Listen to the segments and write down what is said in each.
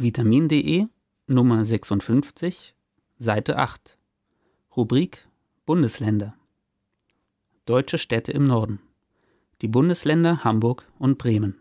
Vitamin.de, Nummer 56, Seite 8. Rubrik Bundesländer. Deutsche Städte im Norden. Die Bundesländer Hamburg und Bremen.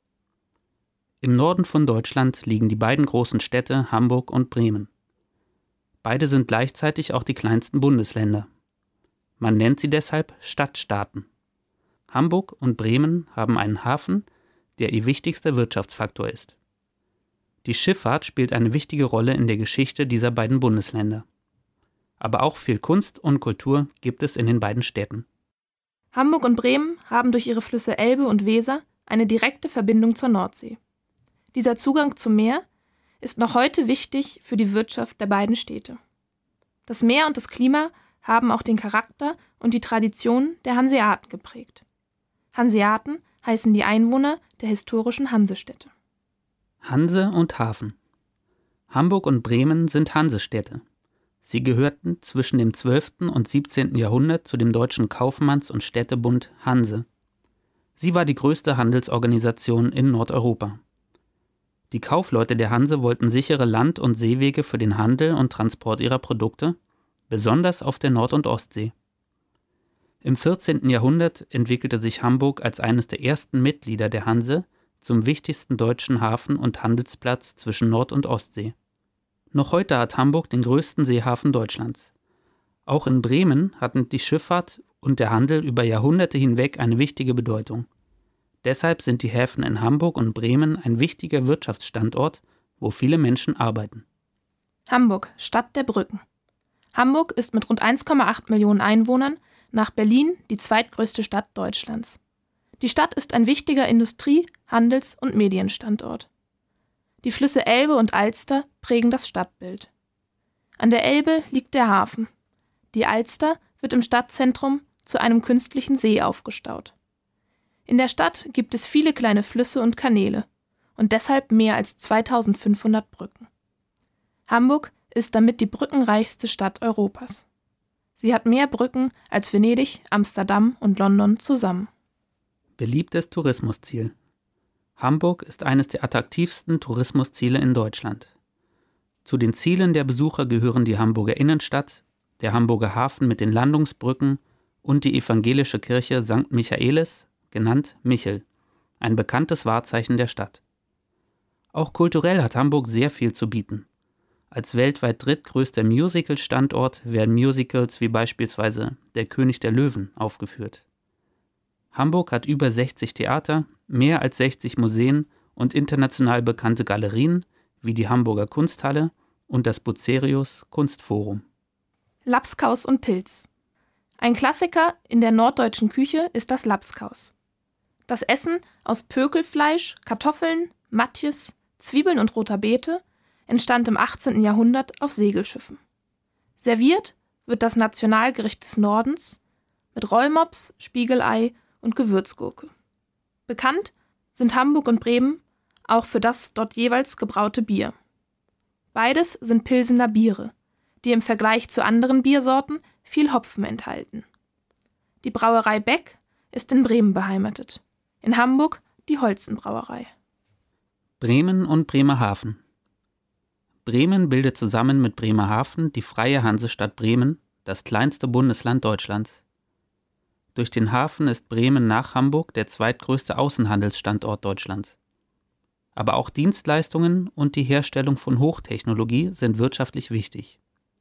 Im Norden von Deutschland liegen die beiden großen Städte Hamburg und Bremen. Beide sind gleichzeitig auch die kleinsten Bundesländer. Man nennt sie deshalb Stadtstaaten. Hamburg und Bremen haben einen Hafen, der ihr wichtigster Wirtschaftsfaktor ist. Die Schifffahrt spielt eine wichtige Rolle in der Geschichte dieser beiden Bundesländer. Aber auch viel Kunst und Kultur gibt es in den beiden Städten. Hamburg und Bremen haben durch ihre Flüsse Elbe und Weser eine direkte Verbindung zur Nordsee. Dieser Zugang zum Meer ist noch heute wichtig für die Wirtschaft der beiden Städte. Das Meer und das Klima haben auch den Charakter und die Tradition der Hanseaten geprägt. Hanseaten heißen die Einwohner der historischen Hansestädte. Hanse und Hafen. Hamburg und Bremen sind Hansestädte. Sie gehörten zwischen dem 12. und 17. Jahrhundert zu dem deutschen Kaufmanns- und Städtebund Hanse. Sie war die größte Handelsorganisation in Nordeuropa. Die Kaufleute der Hanse wollten sichere Land- und Seewege für den Handel und Transport ihrer Produkte, besonders auf der Nord- und Ostsee. Im 14. Jahrhundert entwickelte sich Hamburg als eines der ersten Mitglieder der Hanse zum wichtigsten deutschen Hafen und Handelsplatz zwischen Nord- und Ostsee. Noch heute hat Hamburg den größten Seehafen Deutschlands. Auch in Bremen hatten die Schifffahrt und der Handel über Jahrhunderte hinweg eine wichtige Bedeutung. Deshalb sind die Häfen in Hamburg und Bremen ein wichtiger Wirtschaftsstandort, wo viele Menschen arbeiten. Hamburg, Stadt der Brücken. Hamburg ist mit rund 1,8 Millionen Einwohnern nach Berlin die zweitgrößte Stadt Deutschlands. Die Stadt ist ein wichtiger Industrie-, Handels- und Medienstandort. Die Flüsse Elbe und Alster prägen das Stadtbild. An der Elbe liegt der Hafen. Die Alster wird im Stadtzentrum zu einem künstlichen See aufgestaut. In der Stadt gibt es viele kleine Flüsse und Kanäle und deshalb mehr als 2500 Brücken. Hamburg ist damit die brückenreichste Stadt Europas. Sie hat mehr Brücken als Venedig, Amsterdam und London zusammen. Beliebtes Tourismusziel. Hamburg ist eines der attraktivsten Tourismusziele in Deutschland. Zu den Zielen der Besucher gehören die Hamburger Innenstadt, der Hamburger Hafen mit den Landungsbrücken und die evangelische Kirche St. Michaelis, genannt Michel, ein bekanntes Wahrzeichen der Stadt. Auch kulturell hat Hamburg sehr viel zu bieten. Als weltweit drittgrößter Musical-Standort werden Musicals wie beispielsweise Der König der Löwen aufgeführt. Hamburg hat über 60 Theater, mehr als 60 Museen und international bekannte Galerien wie die Hamburger Kunsthalle und das Bucerius Kunstforum. Labskaus und Pilz. Ein Klassiker in der norddeutschen Küche ist das Labskaus. Das Essen aus Pökelfleisch, Kartoffeln, Matjes, Zwiebeln und roter Beete entstand im 18. Jahrhundert auf Segelschiffen. Serviert wird das Nationalgericht des Nordens mit Rollmops, Spiegelei und Gewürzgurke. Bekannt sind Hamburg und Bremen auch für das dort jeweils gebraute Bier. Beides sind Pilsener Biere, die im Vergleich zu anderen Biersorten viel Hopfen enthalten. Die Brauerei Beck ist in Bremen beheimatet, in Hamburg die Holzenbrauerei. Bremen und Bremerhaven. Bremen bildet zusammen mit Bremerhaven die freie Hansestadt Bremen, das kleinste Bundesland Deutschlands. Durch den Hafen ist Bremen nach Hamburg der zweitgrößte Außenhandelsstandort Deutschlands. Aber auch Dienstleistungen und die Herstellung von Hochtechnologie sind wirtschaftlich wichtig.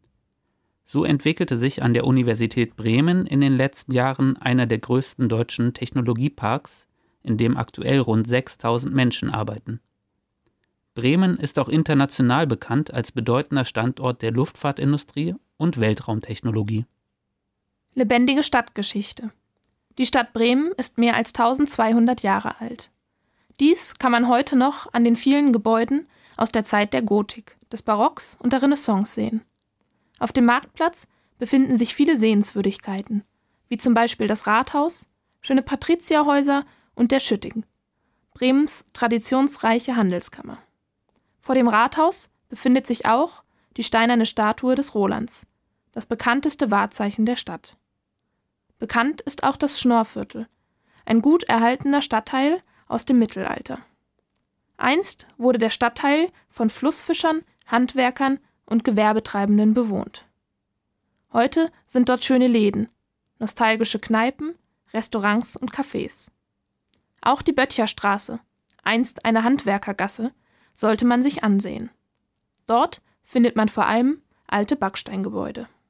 So entwickelte sich an der Universität Bremen in den letzten Jahren einer der größten deutschen Technologieparks, in dem aktuell rund 6.000 Menschen arbeiten. Bremen ist auch international bekannt als bedeutender Standort der Luftfahrtindustrie und Weltraumtechnologie. Lebendige Stadtgeschichte. Die Stadt Bremen ist mehr als 1200 Jahre alt. Dies kann man heute noch an den vielen Gebäuden aus der Zeit der Gotik, des Barocks und der Renaissance sehen. Auf dem Marktplatz befinden sich viele Sehenswürdigkeiten, wie zum Beispiel das Rathaus, schöne Patrizierhäuser und der Schütting, Bremens traditionsreiche Handelskammer. Vor dem Rathaus befindet sich auch die steinerne Statue des Rolands, das bekannteste Wahrzeichen der Stadt. Bekannt ist auch das Schnorrviertel, ein gut erhaltener Stadtteil aus dem Mittelalter. Einst wurde der Stadtteil von Flussfischern, Handwerkern und Gewerbetreibenden bewohnt. Heute sind dort schöne Läden, nostalgische Kneipen, Restaurants und Cafés. Auch die Böttcherstraße, einst eine Handwerkergasse, sollte man sich ansehen. Dort findet man vor allem alte Backsteingebäude.